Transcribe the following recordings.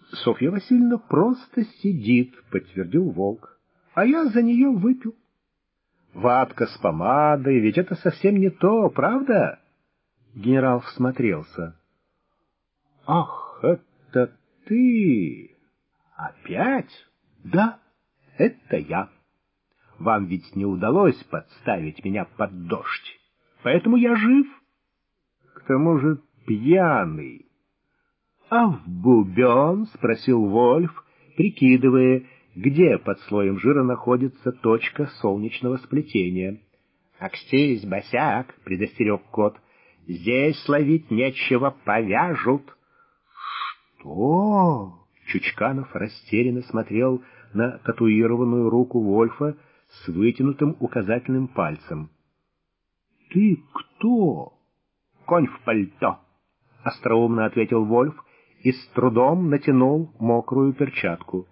Софья Васильевна просто сидит, подтвердил Волк. А я за нее выпил. Ватка с помадой, ведь это совсем не то, правда? Генерал всмотрелся. Ах, это ты! Опять? Да, это я. Вам ведь не удалось подставить меня под дождь, поэтому я жив. К тому же пьяный. А в бубен? Спросил Вольф, прикидывая, где под слоем жира находится точка солнечного сплетения. «Акстись, босяк!» — предостерег кот. «Здесь ловить нечего, повяжут». «Что?» — Чучканов растерянно смотрел на татуированную руку Вольфа с вытянутым указательным пальцем. «Ты кто?» «Конь в пальто», — остроумно ответил Вольф и с трудом натянул мокрую перчатку.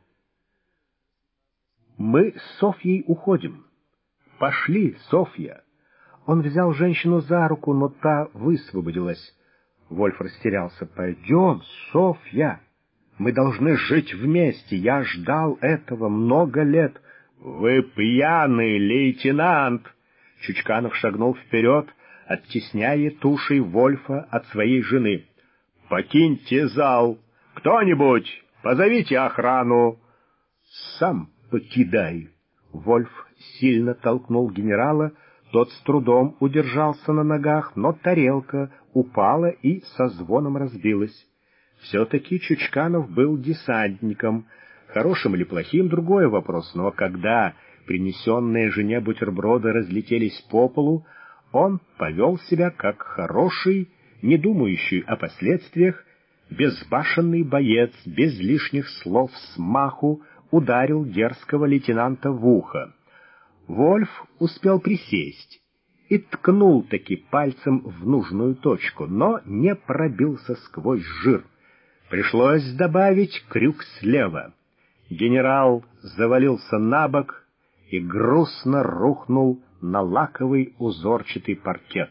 «Мы с Софьей уходим. Пошли, Софья!» Он взял женщину за руку, но та высвободилась. Вольф растерялся. «Пойдем, Софья! Мы должны жить вместе. Я ждал этого много лет». «Вы пьяный, лейтенант!» Чучканов шагнул вперед, оттесняя тушей Вольфа от своей жены. «Покиньте зал! Кто-нибудь, позовите охрану!» «Сам покидай!» Вольф сильно толкнул генерала, тот с трудом удержался на ногах, но тарелка упала и со звоном разбилась. Все-таки Чучканов был десантником. Хорошим или плохим — другой вопрос, но когда принесенные жене бутерброды разлетелись по полу, он повел себя как хороший, не думающий о последствиях, безбашенный боец, без лишних слов смаху, ударил дерзкого лейтенанта в ухо. Вольф успел присесть и ткнул таки пальцем в нужную точку, но не пробился сквозь жир. Пришлось добавить крюк слева. Генерал завалился на бок и грустно рухнул на лаковый узорчатый паркет.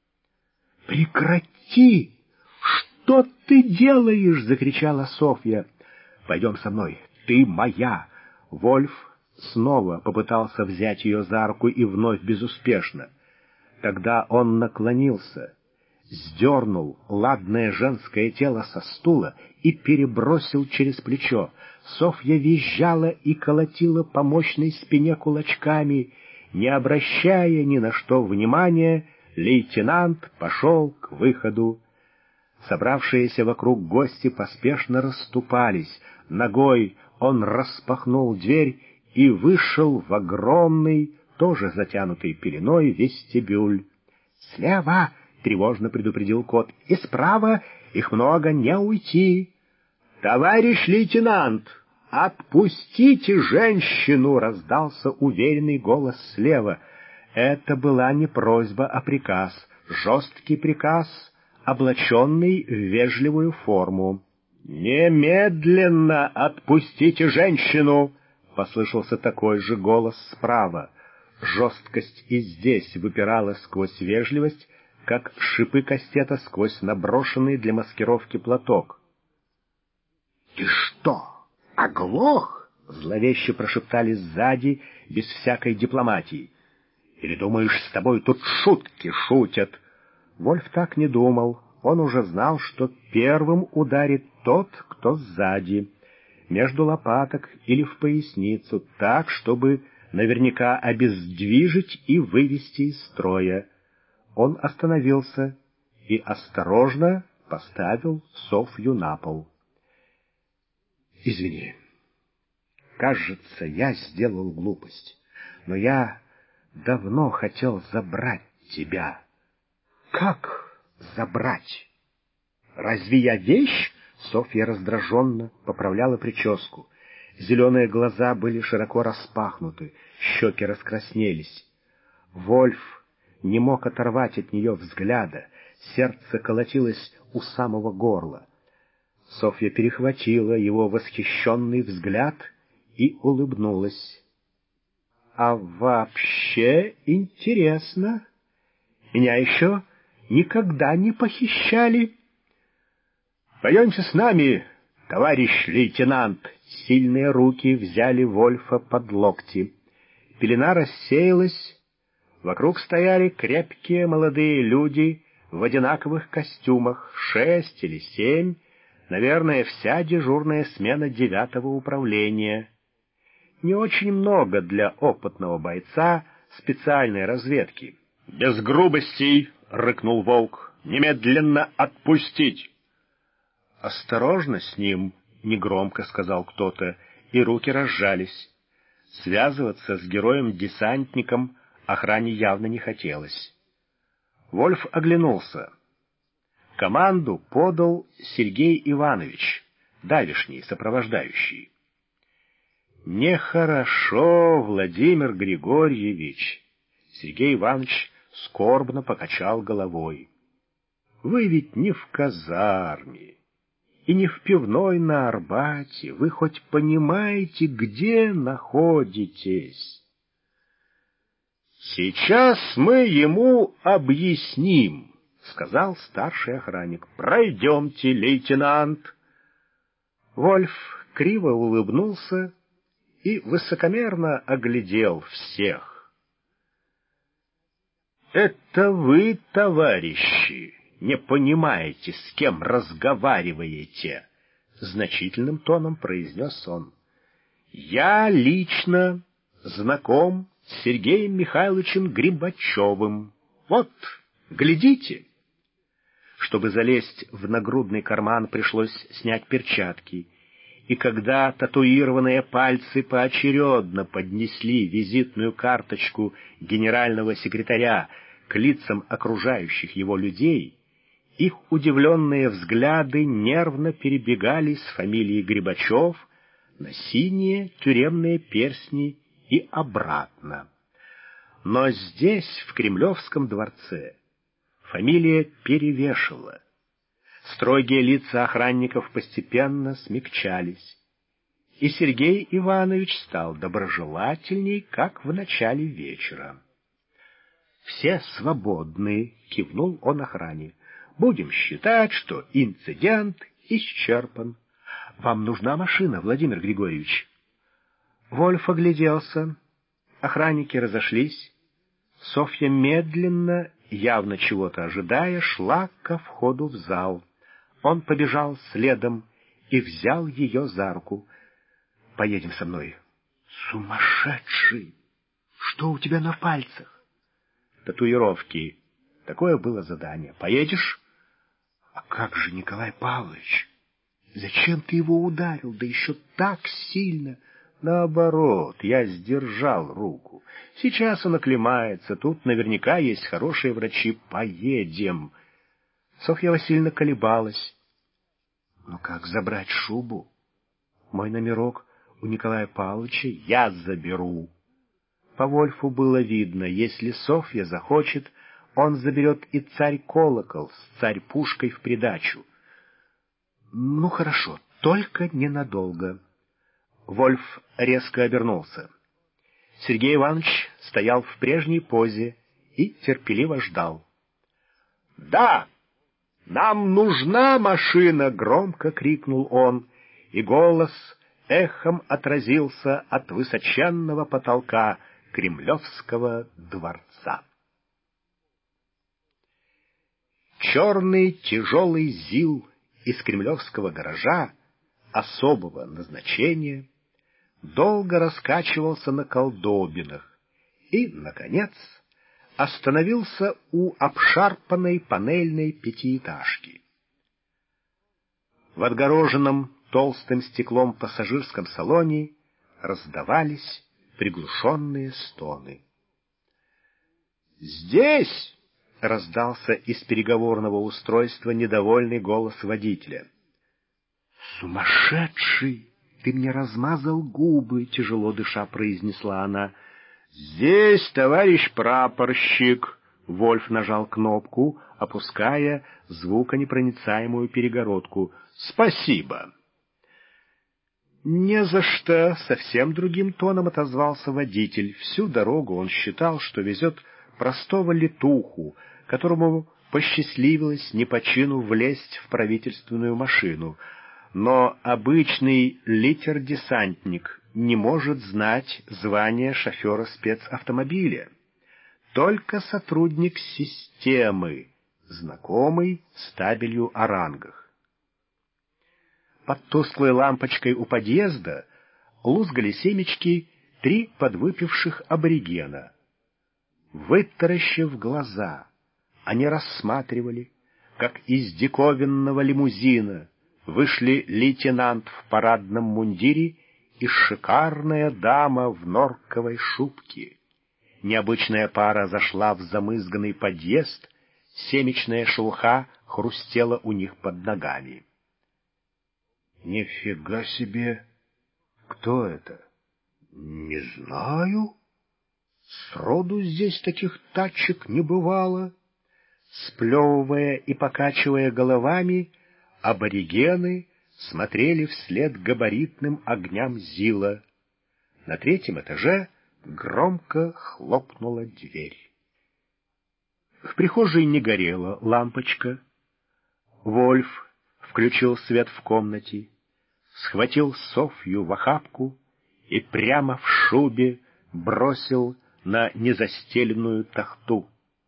«Прекрати! Что ты делаешь?» — закричала Софья. «Пойдем со мной, ты моя!» Вольф снова попытался взять ее за руку и вновь безуспешно. Тогда он наклонился, сдернул ладное женское тело со стула и перебросил через плечо. Софья визжала и колотила по мощной спине кулачками. Не обращая ни на что внимания, лейтенант пошел к выходу. Собравшиеся вокруг гости поспешно расступались. Ногой он распахнул дверь и вышел в огромный, тоже затянутый пеленой, вестибюль. «Слева!» — тревожно предупредил кот. «И справа их много, не уйти!» «Товарищ лейтенант, отпустите женщину!» — раздался уверенный голос слева. Это была не просьба, а приказ, жесткий приказ, облаченный в вежливую форму. «Немедленно отпустите женщину!» — послышался такой же голос справа. Жесткость и здесь выпирала сквозь вежливость, как шипы кастета сквозь наброшенный для маскировки платок. «Ты что, оглох?» — зловеще прошептали сзади, без всякой дипломатии. «Или думаешь, с тобой тут шутки шутят?» Вольф так не думал. Он уже знал, что первым ударит тот, кто сзади, между лопаток или в поясницу, так, чтобы наверняка обездвижить и вывести из строя. Он остановился и осторожно поставил Софью на пол. «Извини, кажется, я сделал глупость, но я давно хотел забрать тебя». «Как забрать? Разве я вещь?» Софья раздраженно поправляла прическу. Зеленые глаза были широко распахнуты, щеки раскраснелись. Вольф не мог оторвать от нее взгляда, сердце колотилось у самого горла. Софья перехватила его восхищенный взгляд и улыбнулась. «А вообще интересно. Меня еще никогда не похищали». «Пойдемте с нами, «Товарищ лейтенант!» Сильные руки взяли Вольфа под локти. Пелена рассеялась. Вокруг стояли крепкие молодые люди в одинаковых костюмах, 6 или 7, наверное, вся дежурная смена 9-го управления. Не очень много для опытного бойца специальной разведки. «Без грубостей!» — рыкнул Волк. «Немедленно отпустить!» «Осторожно с ним!» — негромко сказал кто-то, и руки разжались. Связываться с героем-десантником охране явно не хотелось. Вольф оглянулся. Команду подал Сергей Иванович, давешний сопровождающий. «Нехорошо, Владимир Григорьевич!» Сергей Иванович скорбно покачал головой. «Вы ведь не в казарме и не в пивной на Арбате. Вы хоть понимаете, где находитесь?» «Сейчас мы ему объясним», — сказал старший охранник. «Пройдемте, лейтенант». Вольф криво улыбнулся и высокомерно оглядел всех. «Это вы, товарищи, не понимаете, с кем разговариваете», — значительным тоном произнес он. «Я лично знаком с Сергеем Михайловичем Грибачевым. Вот, глядите». Чтобы залезть в нагрудный карман, пришлось снять перчатки, и когда татуированные пальцы поочередно поднесли визитную карточку генерального секретаря к лицам окружающих его людей, их удивленные взгляды нервно перебегали с фамилии Грибачев на синие тюремные перстни и обратно. Но здесь, в Кремлевском дворце, фамилия перевешивала. Строгие лица охранников постепенно смягчались, и Сергей Иванович стал доброжелательней, как в начале вечера. «Все свободны», — кивнул он охране. «Будем считать, что инцидент исчерпан. Вам нужна машина, Владимир Григорьевич?» Вольф огляделся. Охранники разошлись. Софья медленно, явно чего-то ожидая, шла ко входу в зал. Он побежал следом и взял ее за руку. «Поедем со мной». «Сумасшедший! Что у тебя на пальцах?» «Татуировки. Такое было задание. Поедешь?» «А как же Николай Павлович? Зачем ты его ударил, да еще так сильно?» «Наоборот, я сдержал руку. Сейчас он оклемается, тут наверняка есть хорошие врачи. Поедем». Софья Васильевна колебалась. «Ну как забрать шубу? Мой номерок у Николая Павловича я заберу». По Вольфу было видно, если Софья захочет, он заберет и царь-колокол с царь-пушкой в придачу. «Ну хорошо, только ненадолго». Вольф резко обернулся. Сергей Иванович стоял в прежней позе и терпеливо ждал. «Да, нам нужна машина!» — громко крикнул он, и голос эхом отразился от высоченного потолка Кремлевского дворца. Черный тяжелый ЗИЛ из кремлевского гаража особого назначения долго раскачивался на колдобинах и, наконец, остановился у обшарпанной панельной пятиэтажки. В отгороженном толстым стеклом пассажирском салоне раздавались приглушенные стоны. «Здесь!» — раздался из переговорного устройства недовольный голос водителя. «Сумасшедший! Ты мне размазал губы!» — тяжело дыша произнесла она. «Здесь, товарищ прапорщик!» — Вольф нажал кнопку, опуская звуконепроницаемую перегородку. «Спасибо!» «Не за что!» — совсем другим тоном отозвался водитель. Всю дорогу он считал, что везет простого летуху, которому посчастливилось не по чину влезть в правительственную машину. Но обычный литер-десантник не может знать звание шофера спецавтомобиля. Только сотрудник системы, знакомый с табелью о рангах. Под тусклой лампочкой у подъезда лузгали семечки 3 подвыпивших аборигена. Вытаращив глаза, они рассматривали, как из диковинного лимузина вышли лейтенант в парадном мундире и шикарная дама в норковой шубке. Необычная пара зашла в замызганный подъезд, семечная шелуха хрустела у них под ногами. «Нифига себе! Кто это?» «Не знаю. Сроду здесь таких тачек не бывало». Сплевывая и покачивая головами, аборигены смотрели вслед габаритным огням ЗИЛа. На 3-м этаже громко хлопнула дверь. В прихожей не горела лампочка. Вольф включил свет в комнате, схватил Софью в охапку и прямо в шубе бросил на незастеленную тахту.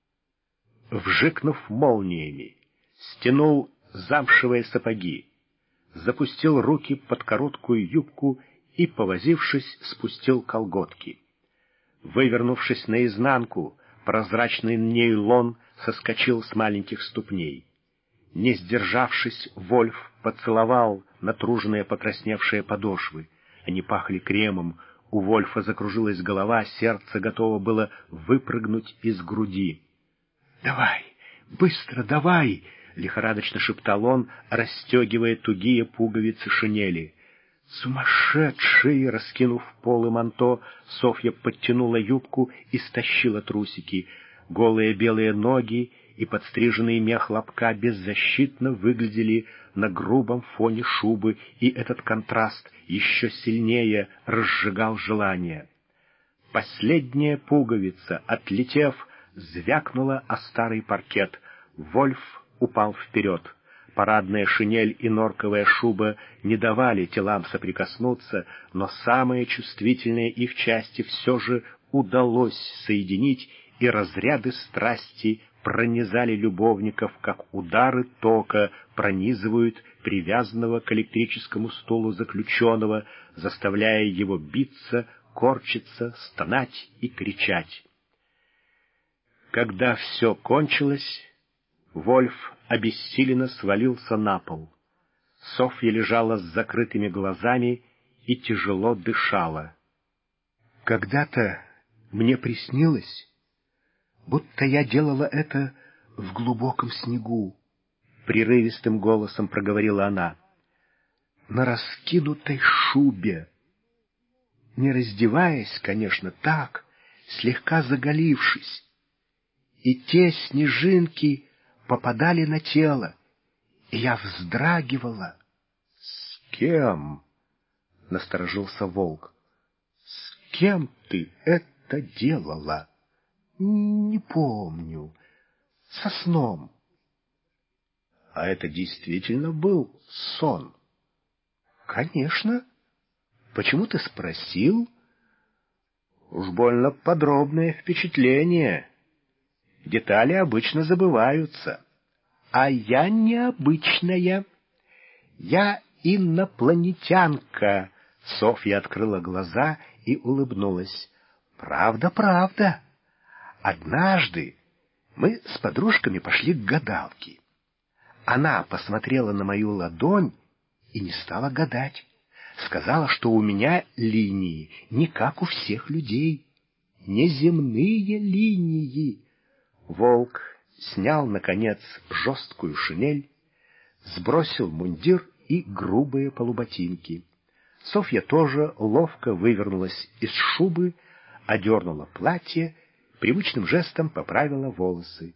Вжикнув молниями, стянул замшевые сапоги, запустил руки под короткую юбку и, повозившись, спустил колготки. Вывернувшись наизнанку, прозрачный нейлон соскочил с маленьких ступней. Не сдержавшись, Вольф поцеловал натруженные покрасневшие подошвы. Они пахли кремом, у Вольфа закружилась голова, сердце готово было выпрыгнуть из груди. «Давай, быстро, давай!» — лихорадочно шептал он, расстегивая тугие пуговицы шинели. Сумасшедший! Раскинув полы манто, Софья подтянула юбку и стащила трусики. Голые белые ноги и подстриженный мех лобка беззащитно выглядели на грубом фоне шубы, и этот контраст еще сильнее разжигал желание. Последняя пуговица, отлетев, звякнула о старый паркет. Вольф упал вперед. Парадная шинель и норковая шуба не давали телам соприкоснуться, но самые чувствительные их части все же удалось соединить, и разряды страсти пронизали любовников, как удары тока пронизывают привязанного к электрическому стулу заключенного, заставляя его биться, корчиться, стонать и кричать. Когда все кончилось, Вольф обессиленно свалился на пол. Софья лежала с закрытыми глазами и тяжело дышала. «Когда-то мне приснилось, будто я делала это в глубоком снегу», — прерывистым голосом проговорила она, — «на раскинутой шубе, не раздеваясь, конечно, так, слегка заголившись, и те снежинки попадали на тело, и я вздрагивала». «С кем?» — насторожился волк. «С кем ты это делала?» «Не помню. Со сном». «А это действительно был сон?» «Конечно. Почему ты спросил?» «Уж больно подробное впечатление. Детали обычно забываются. А я необычная. Я инопланетянка». Софья открыла глаза и улыбнулась. «Правда, правда. Однажды мы с подружками пошли к гадалке. Она посмотрела на мою ладонь и не стала гадать. Сказала, что у меня линии не как у всех людей, неземные линии». Волк снял, наконец, жесткую шинель, сбросил мундир и грубые полуботинки. Софья тоже ловко вывернулась из шубы, одернула платье, привычным жестом поправила волосы.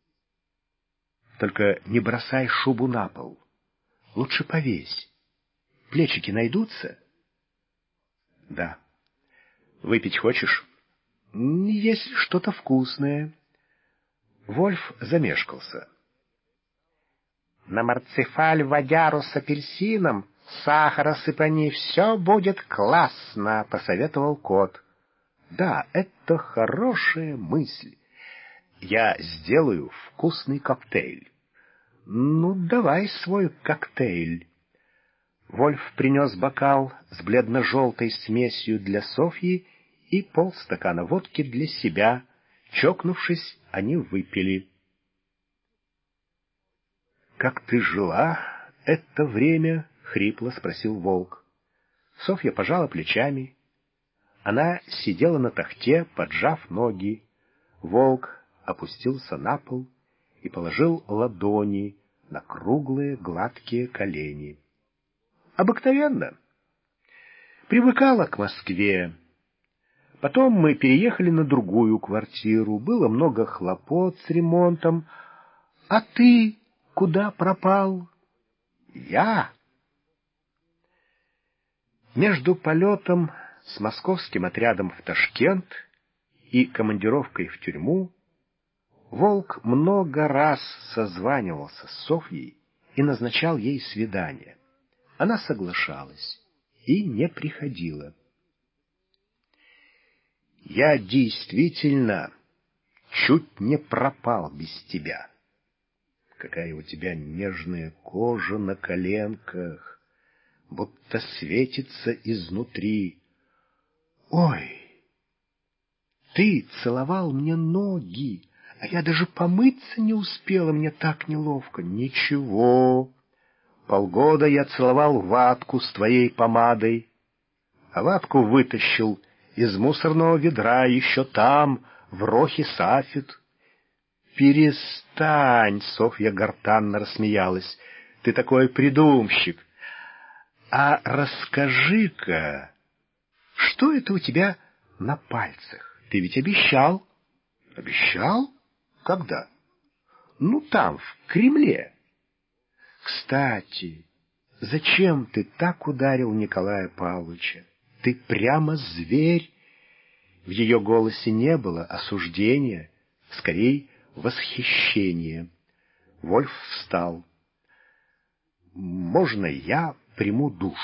«Только не бросай шубу на пол. Лучше повесь. Плечики найдутся?» «Да. Выпить хочешь?» «Есть что-то вкусное». Вольф замешкался. «На марцифаль водяру с апельсином Сахара сыпани, все будет классно, — посоветовал кот. Да, это хорошая мысль. Я сделаю вкусный коктейль. Ну, давай свой коктейль. Вольф принес бокал с бледно-желтой смесью для Софьи и полстакана водки для себя. Чокнувшись, они выпили. — Как ты жила это время? — хрипло спросил Волк. Софья пожала плечами. Она сидела на тахте, поджав ноги. Волк опустился на пол и положил ладони на круглые гладкие колени. Обыкновенно. Привыкала к Москве. Потом мы переехали на другую квартиру. Было много хлопот с ремонтом. А ты куда пропал? Я? Между полетом с московским отрядом в Ташкент и командировкой в тюрьму Волк много раз созванивался с Софьей и назначал ей свидание. Она соглашалась и не приходила. Я действительно чуть не пропал без тебя. Какая у тебя нежная кожа на коленках, будто светится изнутри. Ой, ты целовал мне ноги, а я даже помыться не успела, мне так неловко. Ничего, полгода я целовал ватку с твоей помадой, а ватку вытащил из мусорного ведра еще там, в Рохе Сафет. Перестань, Софья гортанно рассмеялась, ты такой придумщик. А расскажи-ка, что это у тебя на пальцах? Ты ведь обещал. Обещал? Когда? Ну, там, в Кремле. Кстати, зачем ты так ударил Николая Павловича? Ты прямо зверь. В ее голосе не было осуждения, скорее восхищения. Вольф встал. «Можно я приму душ?»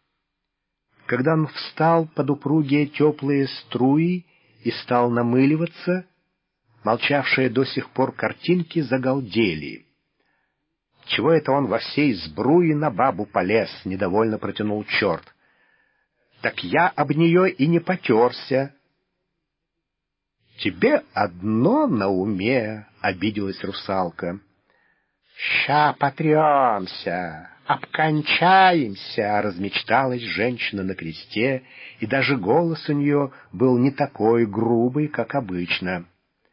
Когда он встал под упругие теплые струи и стал намыливаться, молчавшие до сих пор картинки загалдели. «Чего это он во всей сбруи на бабу полез?» — недовольно протянул черт. «Так я об нее и не потерся». «Тебе одно на уме», — обиделась русалка. «Ща потремся, обкончаемся», — размечталась женщина на кресте, и даже голос у нее был не такой грубый, как обычно.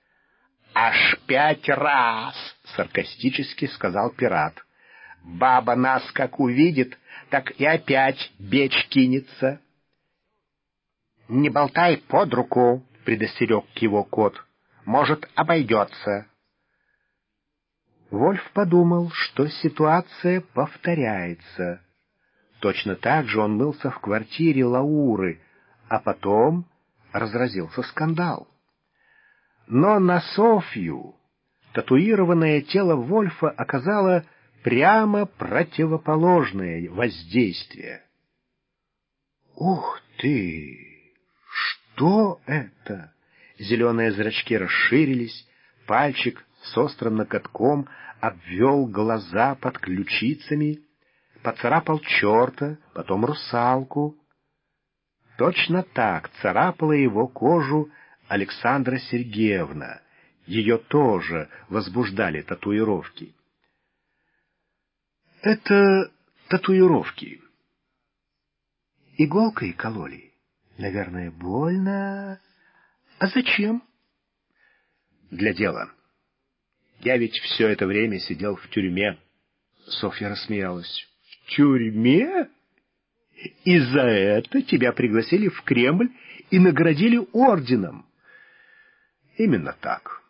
«Аж 5 раз!» — саркастически сказал пират. «Баба нас как увидит, так и опять бечь кинется». «Не болтай под руку», — предостерег его кот. «Может, обойдется». Вольф подумал, что ситуация повторяется. Точно так же он мылся в квартире Лауры, а потом разразился скандал. Но на Софью татуированное тело Вольфа оказало прямо противоположное воздействие. «Ух ты! Что это?» Зеленые зрачки расширились, пальчик с острым ноготком обвел глаза под ключицами, поцарапал черта, потом русалку. Точно так царапала его кожу Александра Сергеевна. Ее тоже возбуждали татуировки. Это татуировки. Иголкой кололи. Наверное, больно. А зачем? Для дела. Я ведь все это время сидел в тюрьме. Софья рассмеялась. В тюрьме? И за это тебя пригласили в Кремль и наградили орденом. Именно так.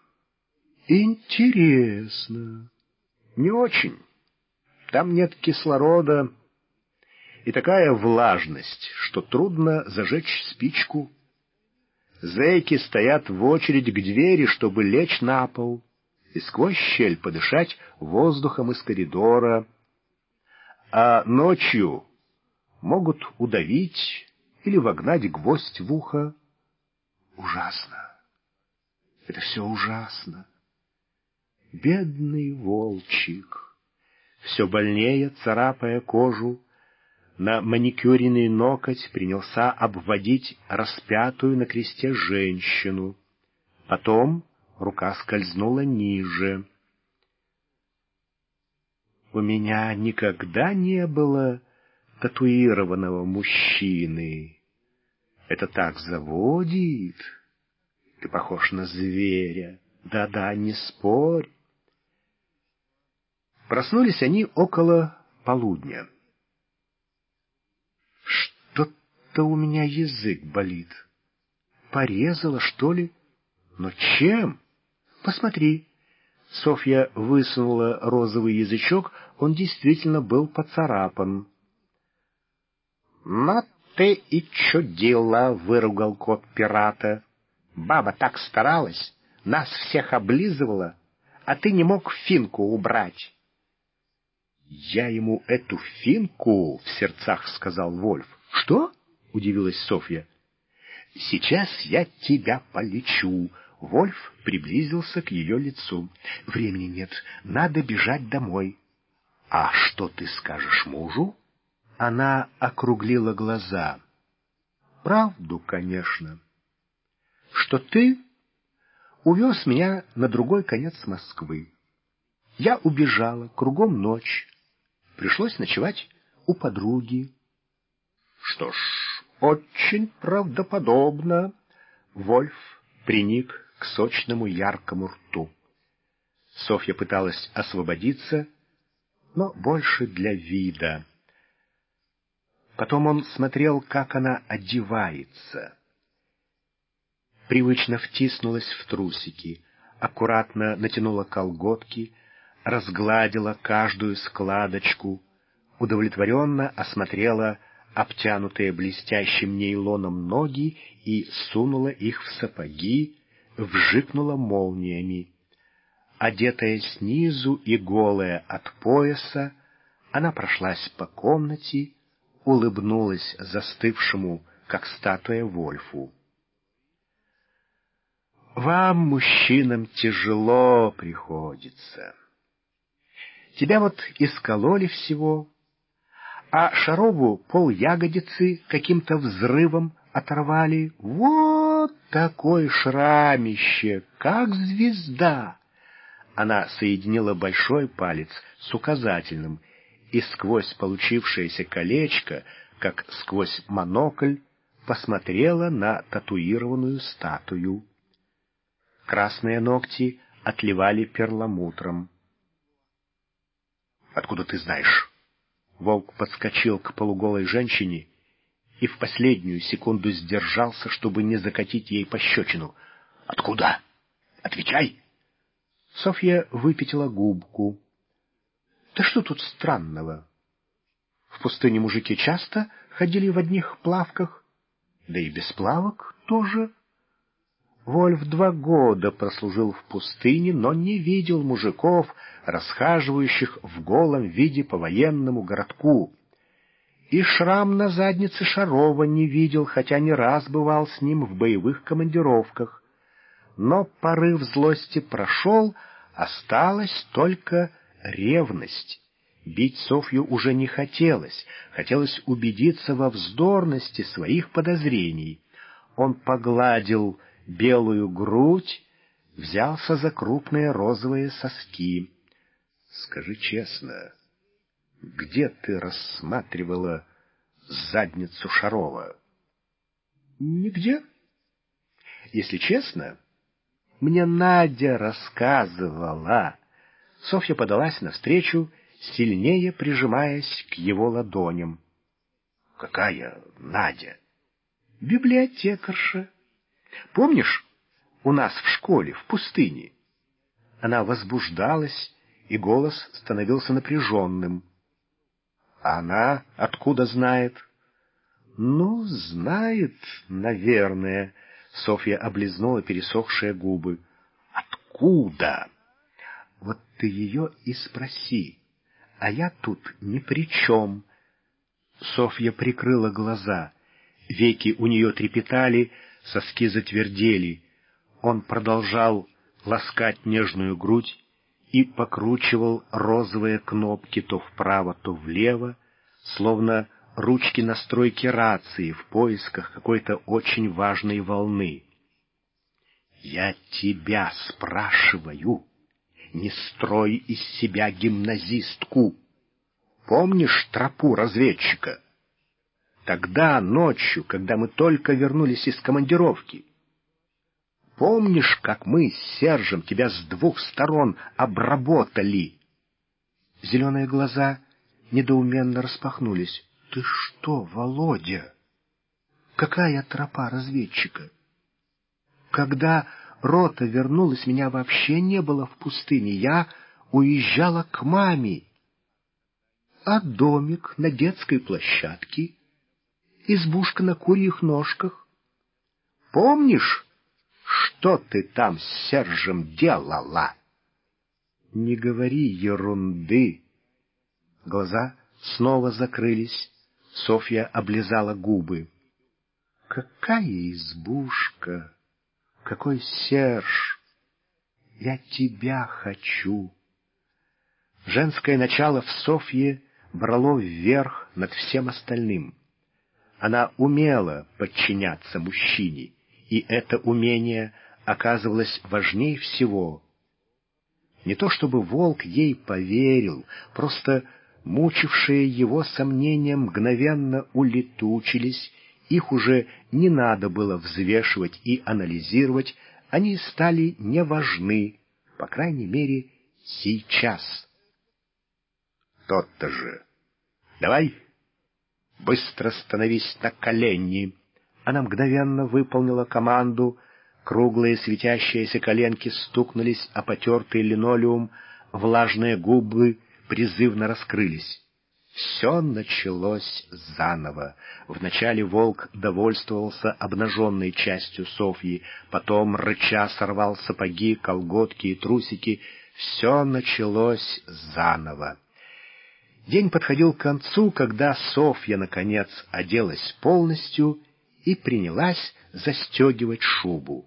Интересно. Не очень. Там нет кислорода и такая влажность, что трудно зажечь спичку. Зэки стоят в очередь к двери, чтобы лечь на пол и сквозь щель подышать воздухом из коридора. А ночью могут удавить или вогнать гвоздь в ухо. Ужасно. Это все ужасно. Бедный волчик, все больнее царапая кожу, на маникюренный ноготь принялся обводить распятую на кресте женщину. Потом рука скользнула ниже. У меня никогда не было татуированного мужчины. Это так заводит. Ты похож на зверя. Да-да, не спорь. Проснулись они около полудня. Что-то у меня язык болит. Порезала, что ли? Но чем? Посмотри. Софья высунула розовый язычок, он действительно был поцарапан. «Но ты и чудила!» — выругал кот пирата. «Баба так старалась, нас всех облизывала, а ты не мог финку убрать». «Я ему эту финку!» — в сердцах сказал Вольф. «Что?» — удивилась Софья. «Сейчас я тебя полечу». Вольф приблизился к ее лицу. «Времени нет, надо бежать домой». «А что ты скажешь мужу?» Она округлила глаза. «Правду, конечно. Что ты увез меня на другой конец Москвы. Я убежала, кругом ночь. Пришлось ночевать у подруги». «Что ж, очень правдоподобно». Вольф приник к сочному яркому рту. Софья пыталась освободиться, но больше для вида. Потом он смотрел, как она одевается. Привычно втиснулась в трусики, аккуратно натянула колготки, разгладила каждую складочку, удовлетворенно осмотрела обтянутые блестящим нейлоном ноги и сунула их в сапоги, вжикнула молниями. Одетая снизу и голая от пояса, она прошлась по комнате, улыбнулась застывшему, как статуя, Вольфу. «Вам, мужчинам, тяжело приходится. Тебя вот искололи всего, а Шарову полягодицы каким-то взрывом оторвали. Вот такой шрамище, как звезда!» Она соединила большой палец с указательным, и сквозь получившееся колечко, как сквозь монокль, посмотрела на татуированную статую. Красные ногти отливали перламутром. «Откуда ты знаешь?» Волк подскочил к полуголой женщине и в последнюю секунду сдержался, чтобы не закатить ей пощечину. «Откуда? Отвечай!» Софья выпятила губку. «Да что тут странного? В пустыне мужики часто ходили в одних плавках, да и без плавок тоже». Вольф 2 года прослужил в пустыне, но не видел мужиков, расхаживающих в голом виде по военному городку. И шрам на заднице Шарова не видел, хотя не раз бывал с ним в боевых командировках. Но порыв злости прошел, осталась только ревность. Бить Софью уже не хотелось, хотелось убедиться во вздорности своих подозрений. Он погладил белую грудь, взялся за крупные розовые соски. «Скажи честно, где ты рассматривала задницу Шарова?» «Нигде. Если честно, мне Надя рассказывала». Софья подалась навстречу, сильнее прижимаясь к его ладоням. «Какая Надя?» «Библиотекарша. Помнишь, у нас в школе, в пустыне?» Она возбуждалась, и голос становился напряженным. «А она откуда знает?» «Ну, знает, наверное». Софья облизнула пересохшие губы. «Откуда?» «Вот ты ее и спроси, а я тут ни при чем». Софья прикрыла глаза. Веки у нее трепетали, соски затвердели. Он продолжал ласкать нежную грудь и покручивал розовые кнопки то вправо, то влево, словно ручки настройки рации в поисках какой-то очень важной волны. «Я тебя спрашиваю, не строй из себя гимназистку. Помнишь тропу разведчика? Тогда, ночью, когда мы только вернулись из командировки. Помнишь, как мы с Сержем тебя с 2 сторон обработали?» Зеленые глаза недоуменно распахнулись. «Ты что, Володя? Какая тропа разведчика? Когда рота вернулась, меня вообще не было в пустыне. Я уезжала к маме. А домик на детской площадке, избушка на курьих ножках. Помнишь, что ты там с Сержем делала?» «Не говори ерунды». Глаза снова закрылись. Софья облизала губы. «Какая избушка! Какой Серж! Я тебя хочу!» Женское начало в Софье брало вверх над всем остальным. Она умела подчиняться мужчине, и это умение оказывалось важнее всего. Не то чтобы Волк ей поверил, просто мучившие его сомнения мгновенно улетучились, их уже не надо было взвешивать и анализировать, они стали неважны, по крайней мере, сейчас. «Тот-то же! Давай, быстро становись на колени!» Она мгновенно выполнила команду. Круглые светящиеся коленки стукнулись о потертый линолеум, влажные губы призывно раскрылись. Все началось заново. Вначале Волк довольствовался обнаженной частью Софьи, потом, рыча, сорвал сапоги, колготки и трусики. Все началось заново. День подходил к концу, когда Софья, наконец, оделась полностью и принялась застегивать шубу.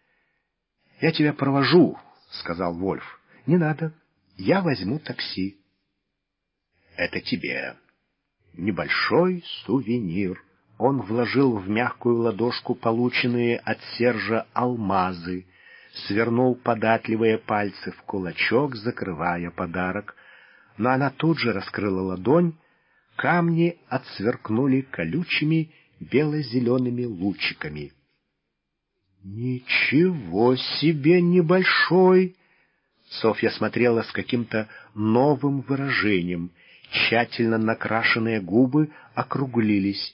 «Я тебя провожу», — сказал Вольф. «Не надо, я возьму такси». «Это тебе. Небольшой сувенир». Он вложил в мягкую ладошку полученные от Сержа алмазы, свернул податливые пальцы в кулачок, закрывая подарок. Но она тут же раскрыла ладонь, камни отсверкнули колючими бело-зелеными лучиками. «Ничего себе небольшой!» Софья смотрела с каким-то новым выражением. Тщательно накрашенные губы округлились.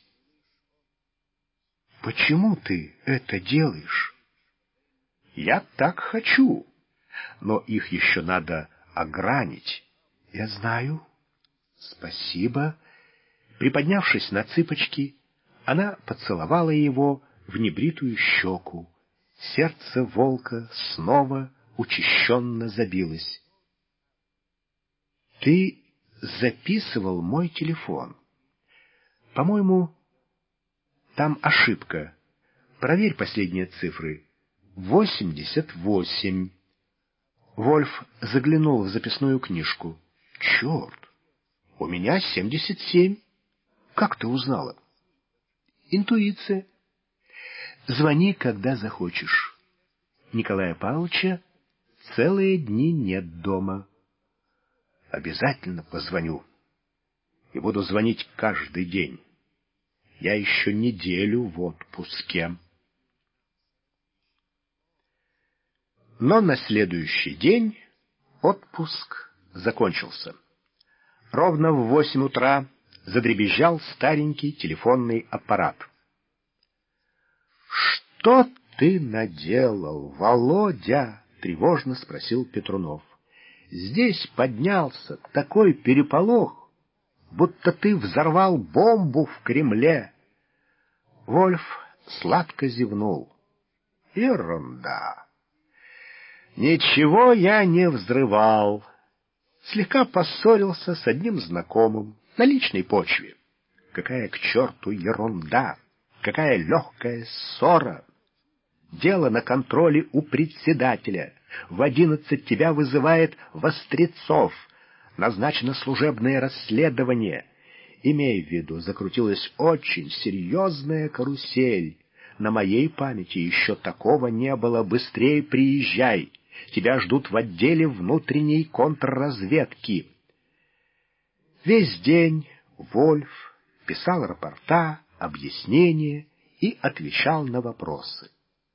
«Почему ты это делаешь?» «Я так хочу, но их еще надо огранить». «Я знаю. Спасибо». Приподнявшись на цыпочки, она поцеловала его в небритую щеку. Сердце Волка снова учащенно забилось. «Ты записывал мой телефон. По-моему, там ошибка. Проверь последние цифры. 88». Вольф заглянул в записную книжку. «Черт, у меня 77. Как ты узнала?» «Интуиция. Звони, когда захочешь. Николая Павловича целые дни нет дома». «Обязательно позвоню. И буду звонить каждый день. Я еще неделю в отпуске». Но на следующий день отпуск закончился. Ровно в 8 утра задребезжал старенький телефонный аппарат. «Что ты наделал, Володя?» — тревожно спросил Петрунов. «Здесь поднялся такой переполох, будто ты взорвал бомбу в Кремле». Вольф сладко зевнул. «Ерунда. Ничего я не взрывал. Слегка поссорился с одним знакомым на личной почве. Какая к черту ерунда! Какая легкая ссора! Дело на контроле у председателя. В 11 тебя вызывает Вострецов. Назначено служебное расследование. Имей в виду, закрутилась очень серьезная карусель. На моей памяти еще такого не было. Быстрее приезжай. Тебя ждут в отделе внутренней контрразведки. Весь день Вольф писал рапорта, объяснения и отвечал на вопросы.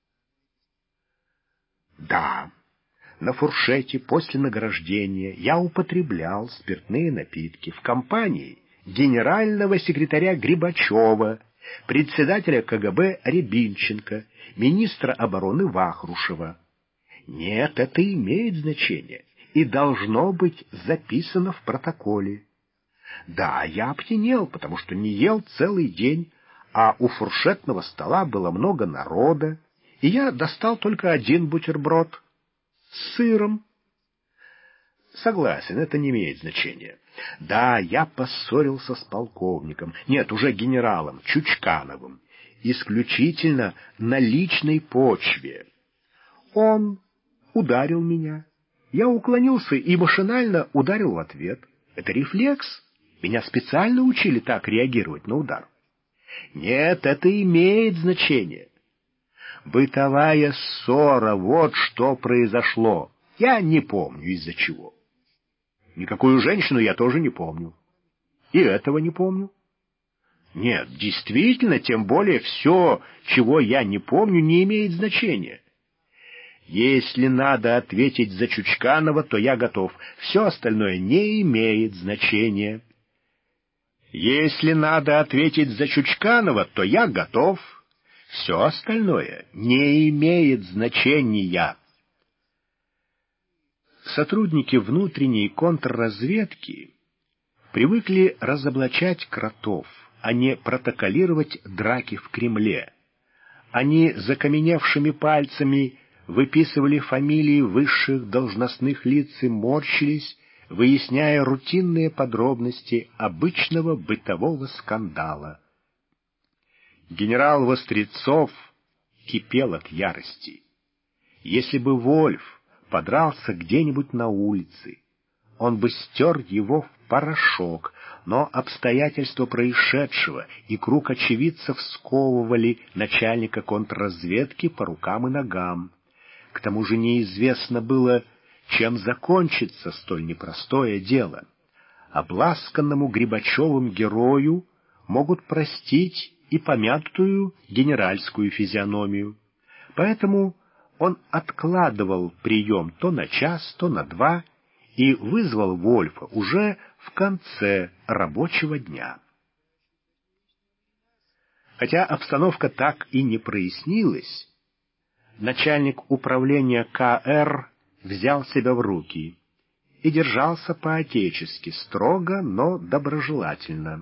Да, на фуршете после награждения я употреблял спиртные напитки в компании генерального секретаря Грибачева, председателя КГБ Рябинченко, министра обороны Вахрушева. Нет, это имеет значение и должно быть записано в протоколе. Да, я опьянел, потому что не ел целый день, а у фуршетного стола было много народа, и я достал только один бутерброд с сыром. Согласен, это не имеет значения. Да, я поссорился с полковником, нет, уже генералом Чучкановым, исключительно на личной почве. Он ударил меня, я уклонился и машинально ударил в ответ. Это рефлекс. Меня специально учили так реагировать на удар. Нет, это имеет значение. Бытовая ссора, вот что произошло. Я не помню, из-за чего. Никакую женщину я тоже не помню. И этого не помню. Нет, действительно, тем более все, чего я не помню, не имеет значения. Если надо ответить за Чучканова, то я готов. Все остальное не имеет значения. Если надо ответить за Чучканова, то я готов. Все остальное не имеет значения. Сотрудники внутренней контрразведки привыкли разоблачать кротов, а не протоколировать драки в Кремле. Они закаменевшими пальцами выписывали фамилии высших должностных лиц и морщились, выясняя рутинные подробности обычного бытового скандала. Генерал Вострецов кипел от ярости. Если бы Вольф подрался где-нибудь на улице, он бы стер его в порошок, но обстоятельства происшедшего и круг очевидцев сковывали начальника контрразведки по рукам и ногам. К тому же неизвестно было, чем закончится столь непростое дело. Обласканному Грибачевым герою могут простить и помятую генеральскую физиономию. Поэтому он откладывал прием то на час, то на два и вызвал Вольфа уже в конце рабочего дня. Хотя обстановка так и не прояснилась, начальник управления КР взял себя в руки и держался по-отечески, строго, но доброжелательно.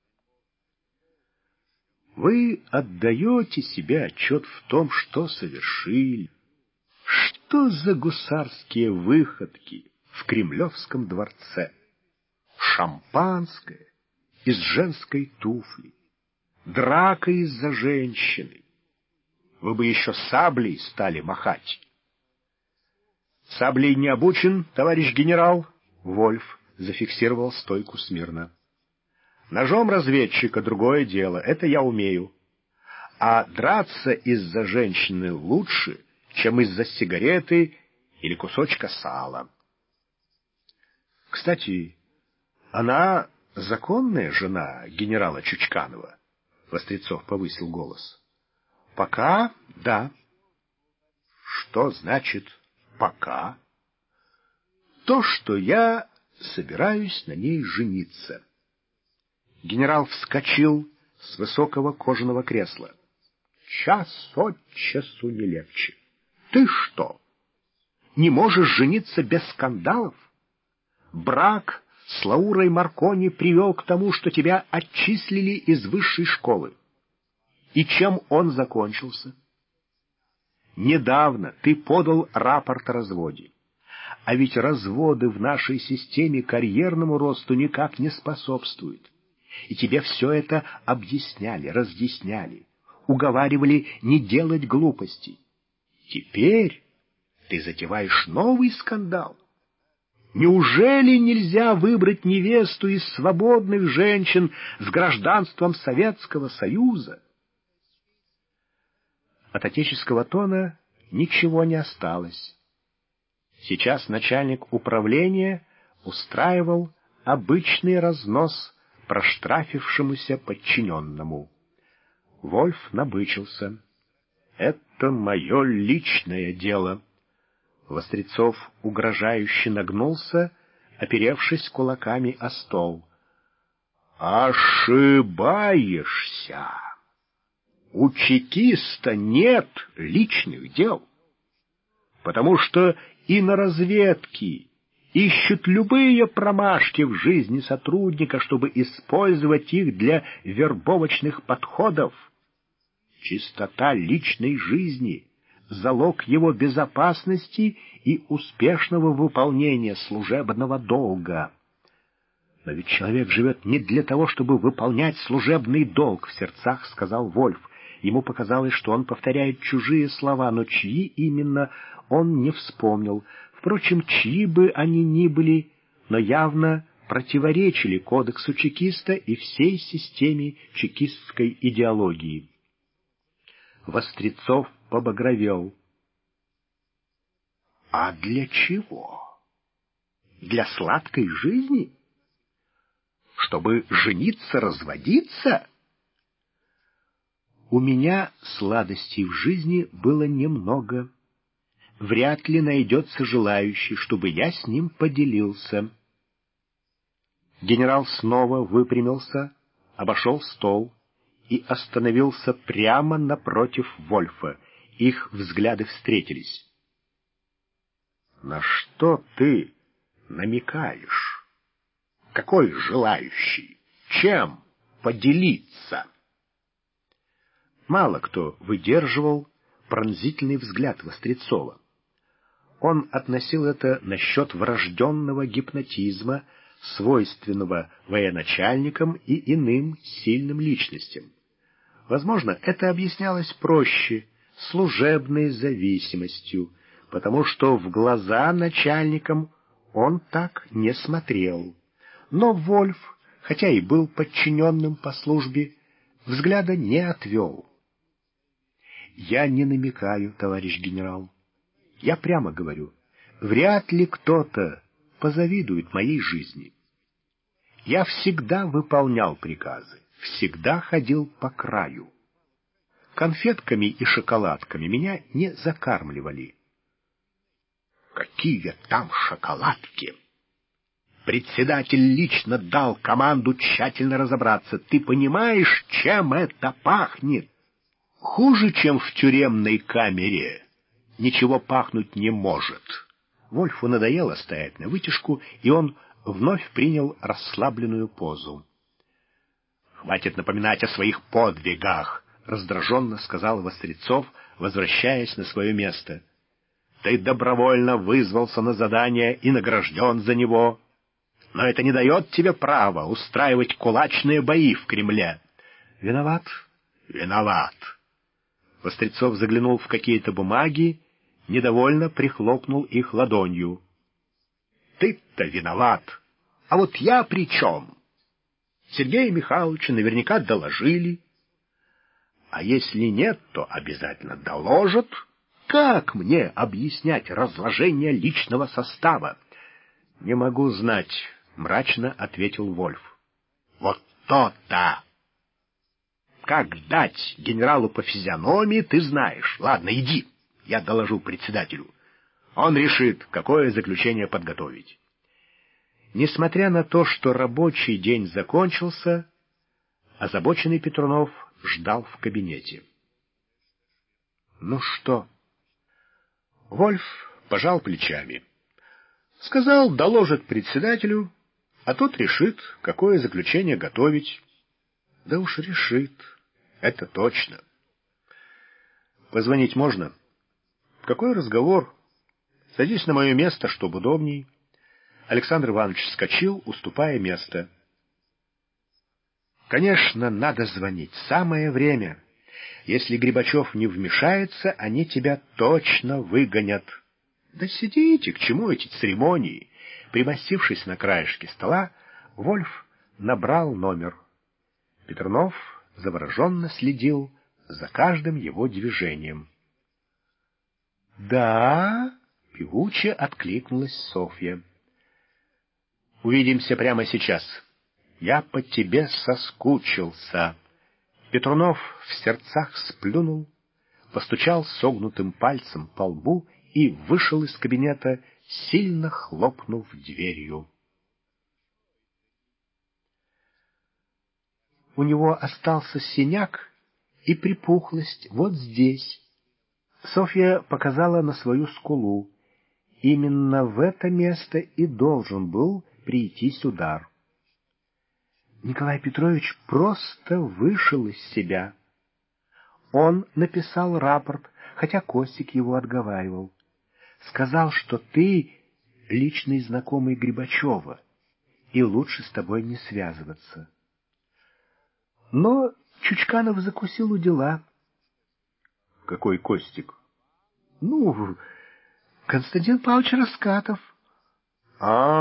Вы отдаете себе отчет в том, что совершили. Что за гусарские выходки в Кремлевском дворце? Шампанское из женской туфли, драка из-за женщины. Вы бы еще саблей стали махать. Саблей не обучен, товарищ генерал. Вольф зафиксировал стойку смирно. Ножом разведчика другое дело, это я умею. А драться из-за женщины лучше, чем из-за сигареты или кусочка сала. Кстати, она законная жена генерала Чучканова? Вострецов повысил голос. Пока да. Что значит «пока»? То, что я собираюсь на ней жениться. Генерал вскочил с высокого кожаного кресла. Час от часу не легче. Ты что, не можешь жениться без скандалов? Брак с Лаурой Маркони привел к тому, что тебя отчислили из высшей школы. И чем он закончился? Недавно ты подал рапорт о разводе. А ведь разводы в нашей системе карьерному росту никак не способствуют. И тебе все это объясняли, разъясняли, уговаривали не делать глупостей. Теперь ты затеваешь новый скандал. Неужели нельзя выбрать невесту из свободных женщин с гражданством Советского Союза? От отеческого тона ничего не осталось. Сейчас начальник управления устраивал обычный разнос проштрафившемуся подчиненному. Вольф набычился. «Это мое личное дело». Вострецов угрожающе нагнулся, оперевшись кулаками о стол. «Ошибаешься! У чекиста нет личных дел, потому что и на разведке ищут любые промашки в жизни сотрудника, чтобы использовать их для вербовочных подходов. Чистота личной жизни — залог его безопасности и успешного выполнения служебного долга. Но ведь человек живет не для того, чтобы выполнять служебный долг, — в сердцах сказал Вольф. Ему показалось, что он повторяет чужие слова, но чьи именно он не вспомнил. Впрочем, чьи бы они ни были, но явно противоречили кодексу чекиста и всей системе чекистской идеологии. Вострецов побагровел. А для чего? Для сладкой жизни? Чтобы жениться, разводиться? У меня сладостей в жизни было немного. Вряд ли найдется желающий, чтобы я с ним поделился. Генерал снова выпрямился, обошел стол и остановился прямо напротив Вольфа. Их взгляды встретились. «На что ты намекаешь? Какой желающий? Чем поделиться?» Мало кто выдерживал пронзительный взгляд Вострецова. Он относил это насчет врожденного гипнотизма, свойственного военачальникам и иным сильным личностям. Возможно, это объяснялось проще, служебной зависимостью, потому что в глаза начальникам он так не смотрел. Но Вольф, хотя и был подчиненным по службе, взгляда не отвел. «Я не намекаю, товарищ генерал. Я прямо говорю, вряд ли кто-то позавидует моей жизни. Я всегда выполнял приказы, всегда ходил по краю. Конфетками и шоколадками меня не закармливали». «Какие там шоколадки?» «Председатель лично дал команду тщательно разобраться. Ты понимаешь, чем это пахнет? Хуже, чем в тюремной камере, ничего пахнуть не может». Вольфу надоело стоять на вытяжку, и он вновь принял расслабленную позу. «Хватит напоминать о своих подвигах», — раздраженно сказал Вострецов, возвращаясь на свое место. «Ты добровольно вызвался на задание и награжден за него. Но это не дает тебе права устраивать кулачные бои в Кремле». «Виноват?» «Виноват». Вострецов заглянул в какие-то бумаги, недовольно прихлопнул их ладонью. «Ты-то виноват. А вот я при чем? Сергея Михайловича наверняка доложили. А если нет, то обязательно доложат. Как мне объяснять разложение личного состава?» «Не могу знать», — мрачно ответил Вольф. «Вот то-то! Как дать генералу по физиономии, ты знаешь. Ладно, иди, я доложу председателю. Он решит, какое заключение подготовить». Несмотря на то, что рабочий день закончился, озабоченный Петрунов ждал в кабинете. «Ну что?» Вольф пожал плечами. Сказал, доложит председателю, а тот решит, какое заключение готовить. Да уж решит, это точно. Позвонить можно? Какой разговор? Садись на мое место, чтоб удобней. Александр Иванович вскочил, уступая место. Конечно, надо звонить. Самое время. Если Грибачев не вмешается, они тебя точно выгонят. Да сидите, к чему эти церемонии? Примостившись на краешке стола, Вольф набрал номер. Петрунов завороженно следил за каждым его движением. «Да?» — певуче откликнулась Софья. «Увидимся прямо сейчас. Я по тебе соскучился». Петрунов в сердцах сплюнул, постучал согнутым пальцем по лбу и вышел из кабинета, сильно хлопнув дверью. У него остался синяк и припухлость вот здесь. Софья показала на свою скулу. Именно в это место и должен был прийтись удар. Николай Петрович просто вышел из себя. Он написал рапорт, хотя Костик его отговаривал. Сказал, что ты личный знакомый Грибачева, и лучше с тобой не связываться. Но Чучканов закусил у дела. — Какой Костик? — Ну, Константин Павлович Раскатов. —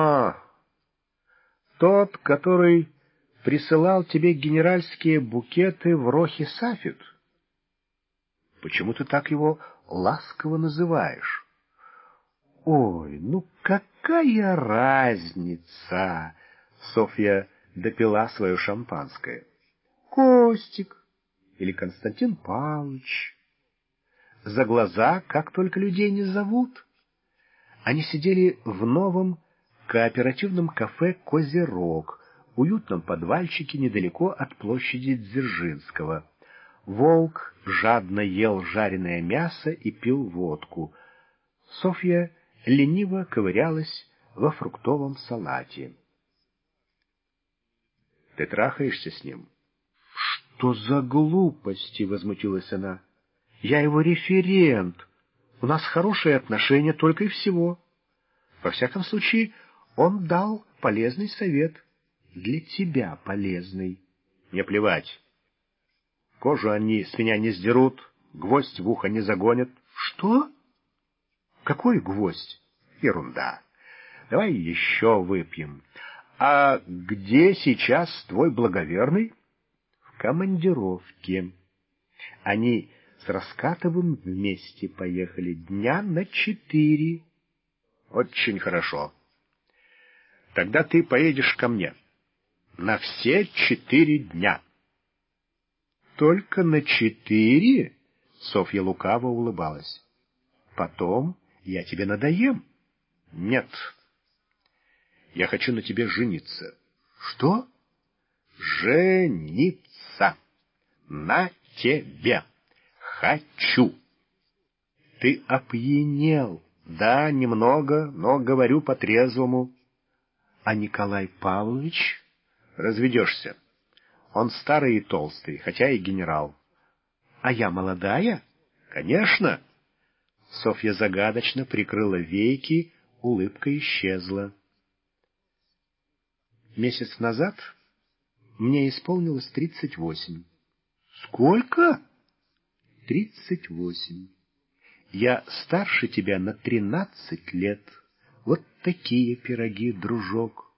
тот, который присылал тебе генеральские букеты в Рохи-Сафет? Почему ты так его ласково называешь? — Ой, ну какая разница? Софья допила свое шампанское. Костик или Константин Павлович. За глаза как только людей не зовут. Они сидели в новом кооперативном кафе «Козерог», уютном подвальчике недалеко от площади Дзержинского. Волк жадно ел жареное мясо и пил водку. Софья лениво ковырялась во фруктовом салате. — Ты трахаешься с ним? — Что за глупости? — возмутилась она. — Я его референт. У нас хорошие отношения только и всего. Во всяком случае, он дал полезный совет. Для тебя полезный. Мне плевать. Кожу они с меня не сдерут, гвоздь в ухо не загонят. Что? Какой гвоздь? Ерунда. Давай еще выпьем. А где сейчас твой благоверный? В командировке. Они с Раскатовым вместе поехали дня на 4. Очень хорошо. Тогда ты поедешь ко мне. На все 4 дня. Только на 4? Софья лукаво улыбалась. Потом я тебе надоем. Нет. Я хочу на тебе жениться. Что? Жениться. На тебе. Хочу. Ты опьянел. Да, немного, но говорю по-трезвому. А Николай Павлович? Разведешься. Он старый и толстый, хотя и генерал. А я молодая? Конечно. Софья загадочно прикрыла веки, улыбка исчезла. Месяц назад мне исполнилось 38. Сколько? 38. Я старше тебя на 13 лет. Вот такие пироги, дружок.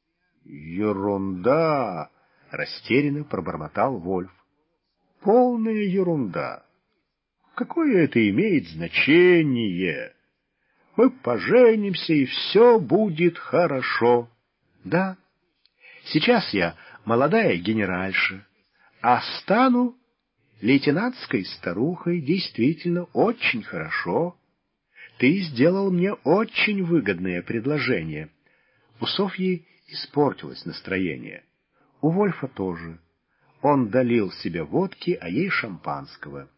Ерунда! Растерянно пробормотал Вольф. Полная ерунда. Какое это имеет значение? Мы поженимся, и все будет хорошо. Да, сейчас я молодая генеральша, а стану лейтенантской старухой. Действительно очень хорошо. Ты сделал мне очень выгодное предложение. У Софьи испортилось настроение. У Вольфа тоже. Он долил себе водки, а ей шампанского.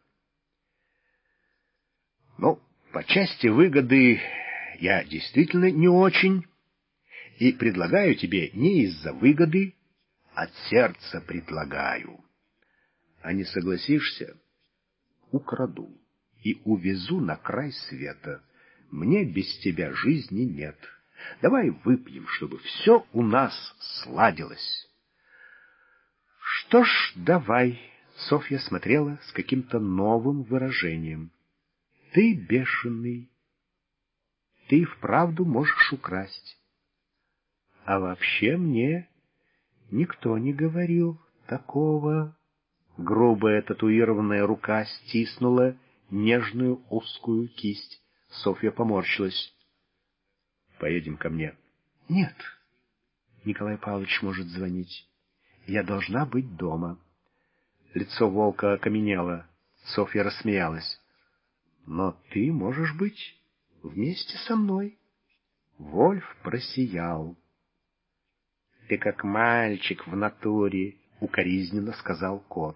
Ну, по части выгоды я действительно не очень. И предлагаю тебе не из-за выгоды, от сердца предлагаю. А не согласишься — украду и увезу на край света. Мне без тебя жизни нет. Давай выпьем, чтобы все у нас сладилось. Что ж, давай. Софья смотрела с каким-то новым выражением. Ты бешеный. Ты вправду можешь украсть. А вообще мне никто не говорил такого. Грубая татуированная рука стиснула нежную узкую кисть. Софья поморщилась. Поедем ко мне. Нет. Николай Павлович может звонить. Я должна быть дома. Лицо волка окаменело. Софья рассмеялась. Но ты можешь быть вместе со мной. Вольф просиял. Ты как мальчик в натуре, укоризненно сказал кот.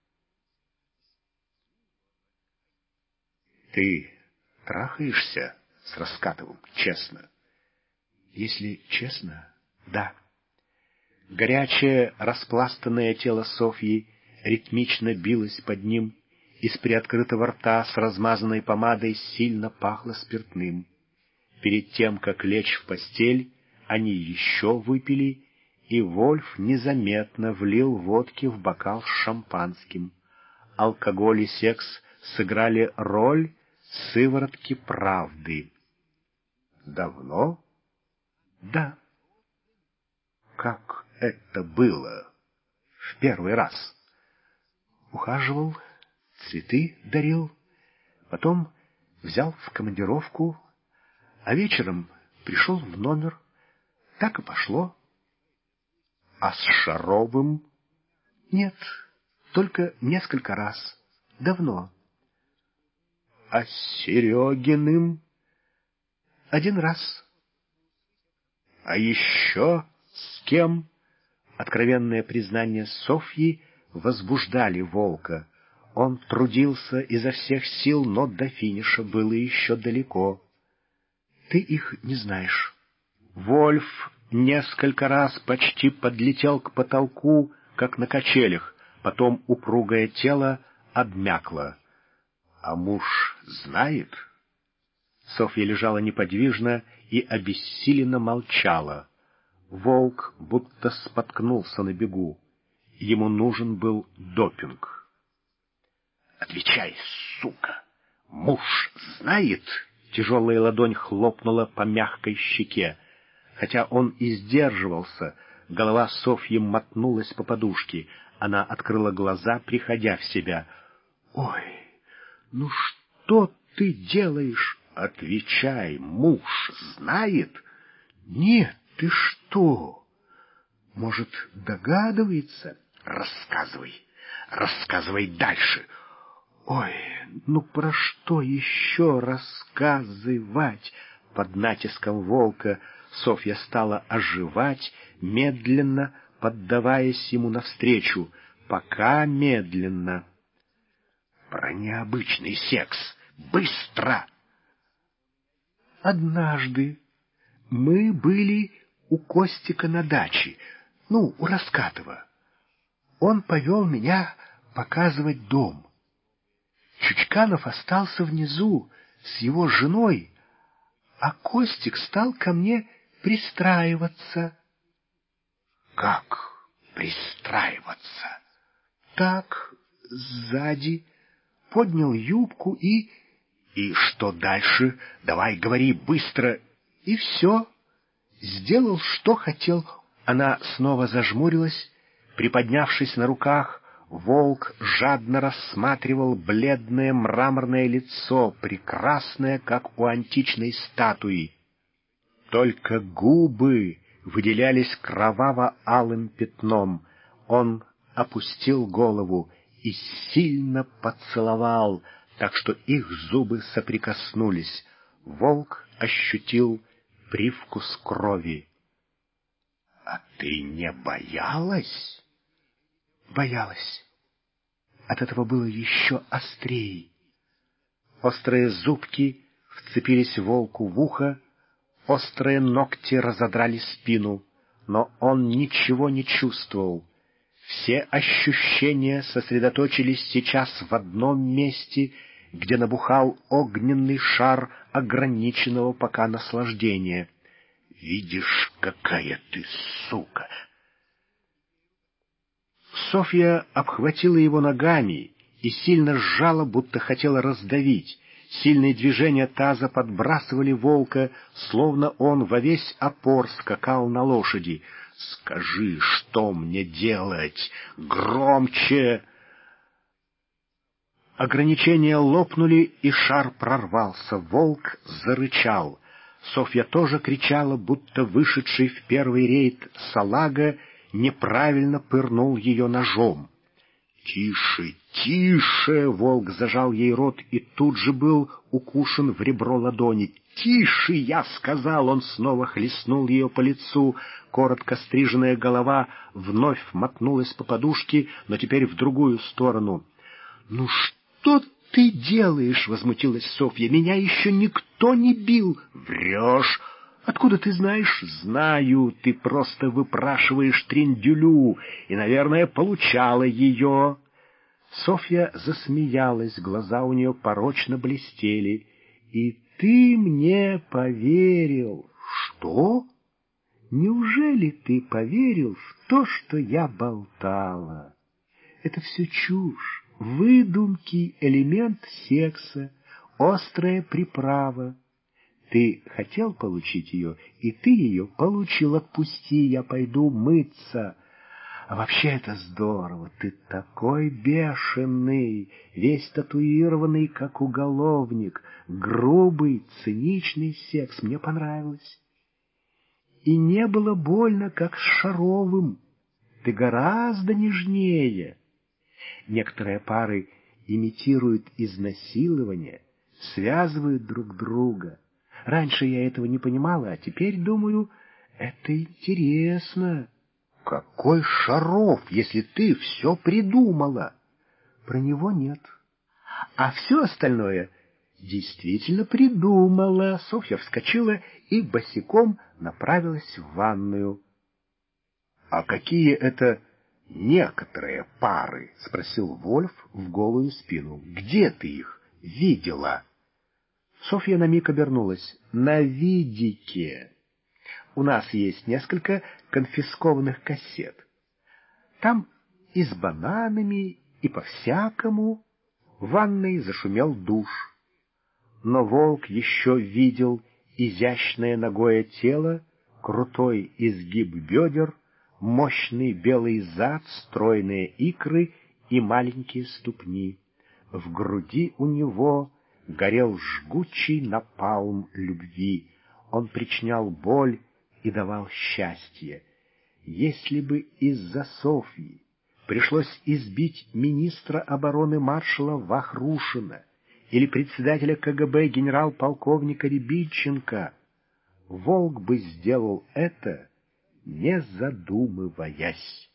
Ты трахаешься с Раскатовым, честно? Если честно, да. Горячее, распластанное тело Софьи ритмично билось под ним, из приоткрытого рта с размазанной помадой сильно пахло спиртным. Перед тем, как лечь в постель, они еще выпили, и Вольф незаметно влил водки в бокал с шампанским. Алкоголь и секс сыграли роль сыворотки правды. Давно? Да. Как это было в первый раз? Ухаживал, цветы дарил, потом взял в командировку, а вечером пришел в номер. Так и пошло. А с Шаровым? Нет, только несколько раз. Давно. А с Серегиным? Один раз. А еще с кем? Откровенное признание Софьи возбуждали волка. Он трудился изо всех сил, но до финиша было еще далеко. Ты их не знаешь. Вольф несколько раз почти подлетел к потолку, как на качелях, потом упругое тело обмякло. А муж знает? Софья лежала неподвижно и обессиленно молчала. Волк будто споткнулся на бегу. Ему нужен был допинг. «Отвечай, сука! Муж знает?» Тяжелая ладонь хлопнула по мягкой щеке. Хотя он и сдерживался, голова Софьи мотнулась по подушке. Она открыла глаза, приходя в себя. «Ой, ну что ты делаешь?» «Отвечай, муж знает?» «Нет, ты что? Может, догадывается?» «Рассказывай, рассказывай дальше». «Ой, ну про что еще рассказывать?» Под натиском волка Софья стала оживать, медленно поддаваясь ему навстречу, пока медленно. «Про необычный секс! Быстро!» Однажды мы были у Костика на даче, у Раскатова. Он повел меня показывать дом. Чучканов остался внизу с его женой, а Костик стал ко мне пристраиваться. Как пристраиваться? Так, сзади, поднял юбку и... И что дальше? Давай, говори быстро. И все. Сделал, что хотел. Она снова зажмурилась. Приподнявшись на руках, волк жадно рассматривал бледное мраморное лицо, прекрасное, как у античной статуи. Только губы выделялись кроваво-алым пятном. Он опустил голову и сильно поцеловал, так что их зубы соприкоснулись. Волк ощутил привкус крови. — А ты не боялась? — Боялась. От этого было еще острее. Острые зубки вцепились волку в ухо, острые ногти разодрали спину, но он ничего не чувствовал. Все ощущения сосредоточились сейчас в одном месте, где набухал огненный шар ограниченного пока наслаждения. «Видишь, какая ты сука!» Софья обхватила его ногами и сильно сжала, будто хотела раздавить. Сильные движения таза подбрасывали волка, словно он во весь опор скакал на лошади. «Скажи, что мне делать? Громче!» Ограничения лопнули, и шар прорвался. Волк зарычал. Софья тоже кричала, будто вышедший в первый рейд салага неправильно пырнул ее ножом. «Тише, тише!» — волк зажал ей рот и тут же был укушен в ребро ладони. «Тише, я сказал!» — он снова хлестнул ее по лицу. Коротко стриженная голова вновь мотнулась по подушке, но теперь в другую сторону. «Ну что ты делаешь?» — возмутилась Софья. «Меня еще никто не бил!» «Врешь!» «Откуда ты знаешь?» «Знаю, ты просто выпрашиваешь трендюлю и, наверное, получала ее». Софья засмеялась, глаза у нее порочно блестели. «И ты мне поверил?» «Что? Неужели ты поверил в то, что я болтала? Это все чушь, выдумки, элемент секса, острая приправа. Ты хотел получить ее, и ты ее получил. Отпусти, я пойду мыться. А вообще это здорово, ты такой бешеный, весь татуированный, как уголовник. Грубый, циничный секс, мне понравилось. И не было больно, как с Шаровым. Ты гораздо нежнее. Некоторые пары имитируют изнасилование, связывают друг друга. Раньше я этого не понимала, а теперь думаю, это интересно. Какой Шаров, если ты все придумала? Про него нет. А все остальное действительно придумала. Софья вскочила и босиком направилась в ванную. — А какие это некоторые пары? — спросил Вольф в голую спину. — Где ты их видела? Софья на миг обернулась. — На видике. У нас есть несколько конфискованных кассет. Там и с бананами, и по-всякому. В ванной зашумел душ. Но волк еще видел изящное нагое тело, крутой изгиб бедер, мощный белый зад, стройные икры и маленькие ступни. В груди у него горел жгучий напалм любви. Он причинял боль и давал счастье. Если бы из-за Софьи пришлось избить министра обороны маршала Вахрушина или председателя КГБ генерал-полковника Рябиченко, волк бы сделал это, не задумываясь.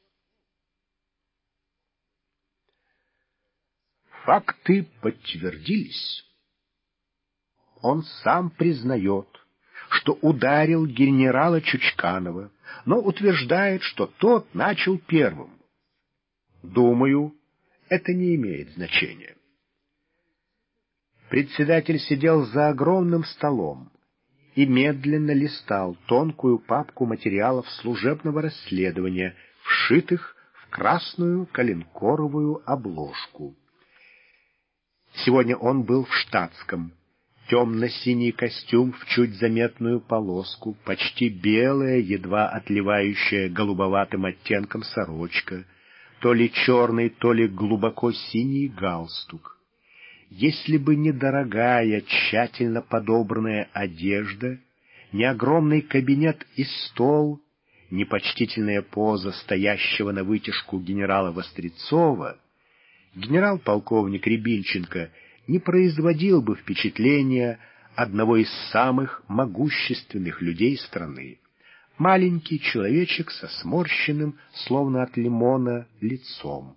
Факты подтвердились. Он сам признает, что ударил генерала Чучканова, но утверждает, что тот начал первым. Думаю, это не имеет значения. Председатель сидел за огромным столом и медленно листал тонкую папку материалов служебного расследования, вшитых в красную коленкоровую обложку. Сегодня он был в штатском. Темно-синий костюм в чуть заметную полоску, почти белая, едва отливающая голубоватым оттенком сорочка, то ли черный, то ли глубоко синий галстук. Если бы не дорогая, тщательно подобранная одежда, не огромный кабинет и стол, не почтительная поза стоящего на вытяжку генерала Вострецова, генерал-полковник Рябинченко не производил бы впечатления одного из самых могущественных людей страны. Маленький человечек со сморщенным, словно от лимона, лицом.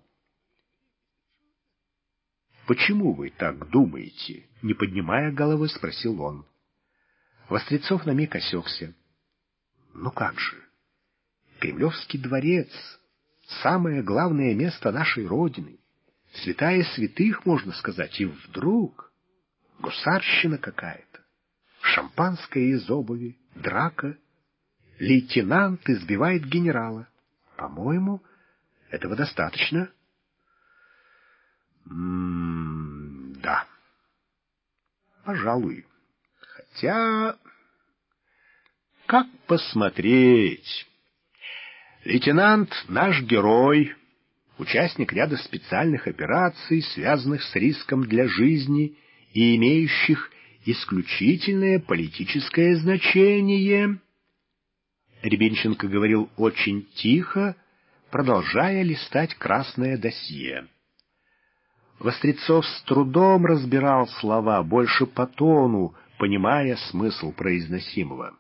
«Почему вы так думаете?» — не поднимая головы, спросил он. Вострецов на миг осекся. «Ну как же? Кремлевский дворец — самое главное место нашей Родины. Святая святых, можно сказать, и вдруг гусарщина какая-то, шампанское из обуви, драка, лейтенант избивает генерала. По-моему, Этого достаточно? Да. Пожалуй. Хотя... Как посмотреть? Лейтенант — наш герой, участник ряда специальных операций, связанных с риском для жизни и имеющих исключительное политическое значение. Рябинченко говорил очень тихо, продолжая листать красное досье. Вострецов с трудом разбирал слова, больше по тону, понимая смысл произносимого.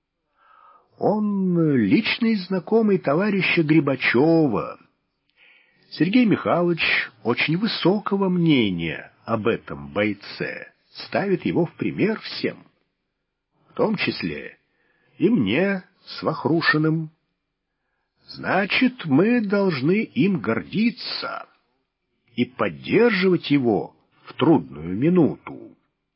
Он личный знакомый товарища Грибачева. Сергей Михайлович очень высокого мнения об этом бойце, ставит его в пример всем, в том числе и мне с Вахрушиным. Значит, мы должны им гордиться и поддерживать его в трудную минуту.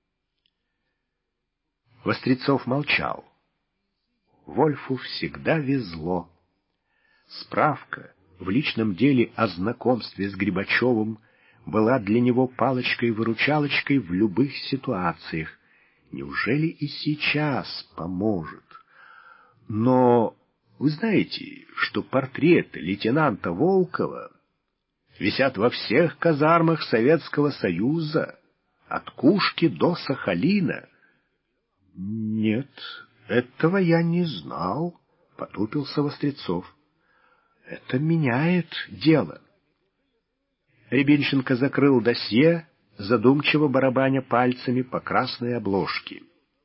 Вострецов молчал. Вольфу всегда везло. Справка в личном деле о знакомстве с Грибачевым была для него палочкой-выручалочкой в любых ситуациях. Неужели и сейчас поможет? Но вы знаете, что портреты лейтенанта Волкова висят во всех казармах Советского Союза, от Кушки до Сахалина? Нет, этого я не знал, потупился Вострецов. Это меняет дело. Рябинченко закрыл досье, задумчиво барабаня пальцами по красной обложке.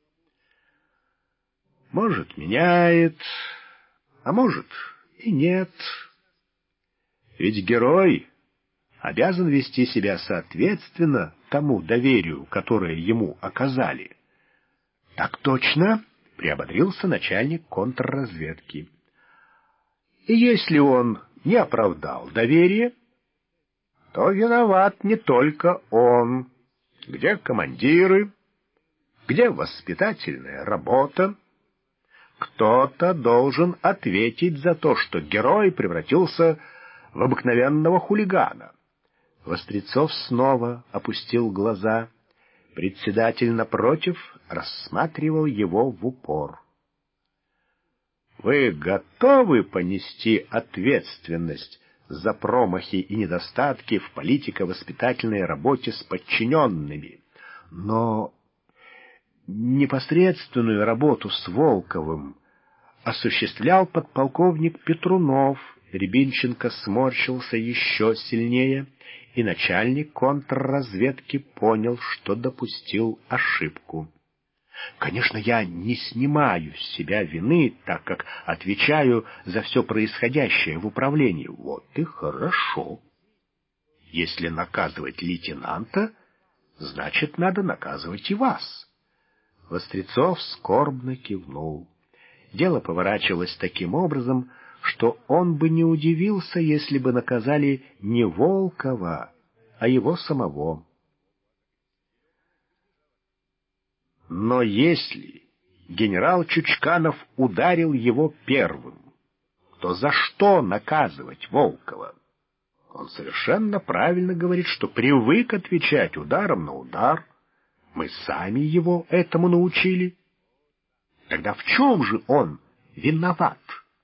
Может, меняет, а может и нет. Ведь герой обязан вести себя соответственно тому доверию, которое ему оказали. — Так точно, — приободрился начальник контрразведки. — И если он не оправдал доверие, то виноват не только он. Где командиры? Где воспитательная работа? Кто-то должен ответить за то, что герой превратился в обыкновенного хулигана. Вострецов снова опустил глаза. Председатель напротив рассматривал его в упор. Вы готовы понести ответственность за промахи и недостатки в политико-воспитательной работе с подчиненными? Но непосредственную работу с Волковым осуществлял подполковник Петрунов. Рябинченко сморщился еще сильнее, и начальник контрразведки понял, что допустил ошибку. Конечно, я не снимаю с себя вины, так как отвечаю за все происходящее в управлении. Вот и хорошо. Если наказывать лейтенанта, значит, надо наказывать и вас. Вострецов скорбно кивнул. Дело поворачивалось таким образом, что он бы не удивился, если бы наказали не Волкова, а его самого. Но если генерал Чучканов ударил его первым, то за что наказывать Волкова? Он совершенно правильно говорит, что привык отвечать ударом на удар. Мы сами его этому научили. Тогда в чем же он виноват?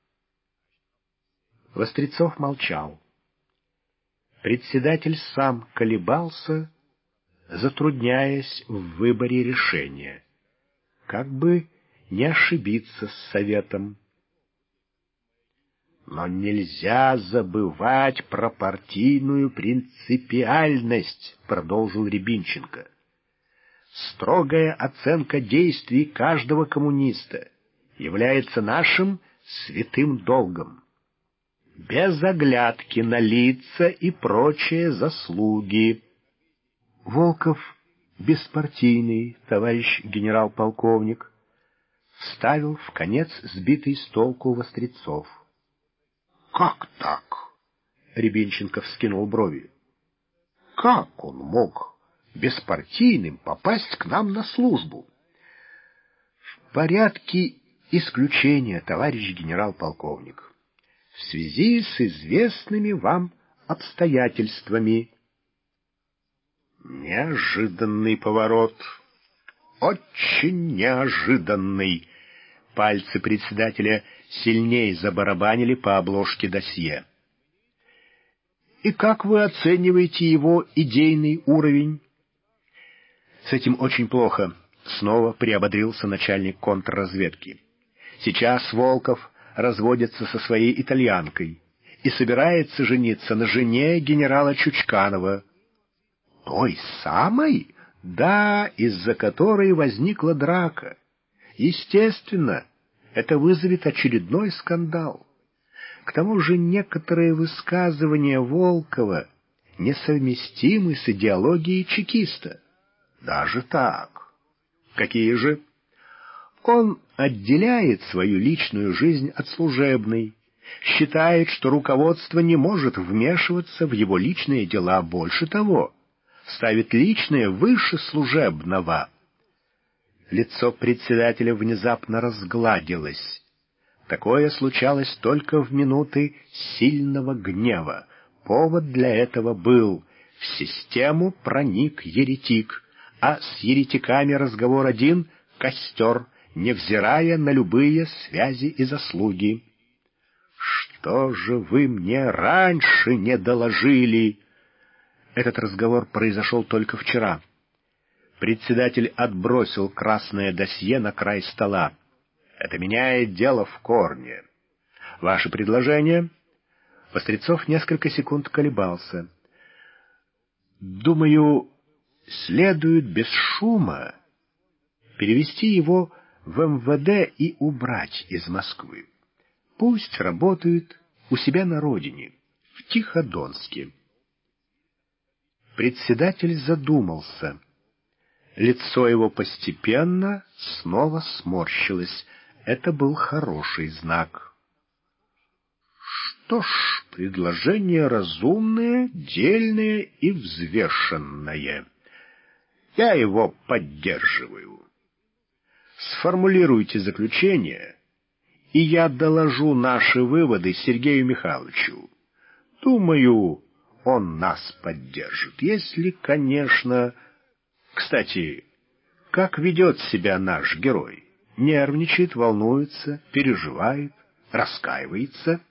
Вострецов молчал. Председатель сам колебался, затрудняясь в выборе решения. Как бы не ошибиться с советом. Но нельзя забывать про партийную принципиальность, продолжил Рябинченко. Строгая оценка действий каждого коммуниста является нашим святым долгом. Без оглядки на лица и прочие заслуги. Волков беспартийный, товарищ генерал-полковник, вставил в конец сбитый с толку Вострецов. — Как так? — Рябинченко вскинул брови. — Как он мог беспартийным попасть к нам на службу? — В порядке исключения, товарищ генерал-полковник. в связи с известными вам обстоятельствами. Неожиданный поворот. Очень неожиданный. Пальцы председателя сильнее забарабанили по обложке досье. И как вы оцениваете его идейный уровень? С этим очень плохо. Снова приободрился начальник контрразведки. Сейчас Волков разводится со своей итальянкой и собирается жениться на жене генерала Чучканова. Той самой? Да, из-за которой возникла драка. Естественно, это вызовет очередной скандал. К тому же некоторые высказывания Волкова несовместимы с идеологией чекиста. Даже так. Какие же? Он отделяет свою личную жизнь от служебной, считает, что руководство не может вмешиваться в его личные дела, больше того, ставит личное выше служебного. Лицо председателя внезапно разгладилось. Такое случалось только в минуты сильного гнева. Повод для этого был: в систему проник еретик, а с еретиками разговор один — костер, невзирая на любые связи и заслуги. «Что же вы мне раньше не доложили?» Этот разговор произошел только вчера. Председатель отбросил красное досье на край стола. «Это меняет дело в корне. Ваше предложение?» Вострецов несколько секунд колебался. «Думаю, следует без шума перевести его в МВД и убрать из Москвы. Пусть работает у себя на родине, в Тиходонске». Председатель задумался. Лицо его постепенно снова сморщилось. Это был хороший знак. Что ж, предложение разумное, дельное и взвешенное. Я его поддерживаю. Сформулируйте заключение, и я доложу наши выводы Сергею Михайловичу. Думаю, он нас поддержит, если, конечно... Кстати, как ведет себя наш герой? Нервничает, волнуется, переживает, раскаивается?